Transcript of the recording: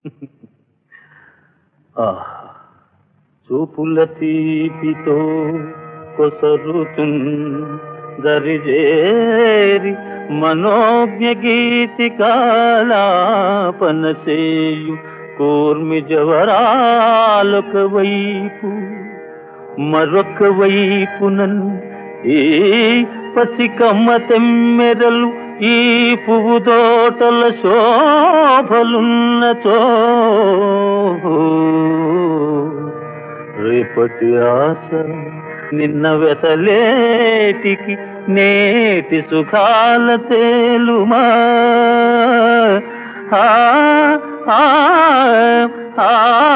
ఆహా చూపుల తీపితో కొసరుతున్ దరిజేరి మనోజ్ఞ గీతికాలాపనసేయు కూర్మి జవరాలొక వైపు మరొక వైపునన్ ఈ పసికమ్మ తెమ్మెరలు ఈ పువ్వు తోటల శోభలున్నచో రేపటి ఆశ నిన్న వెతలేటికి నేటి సుఖాల తేలుమా ఆ ఆ ఆ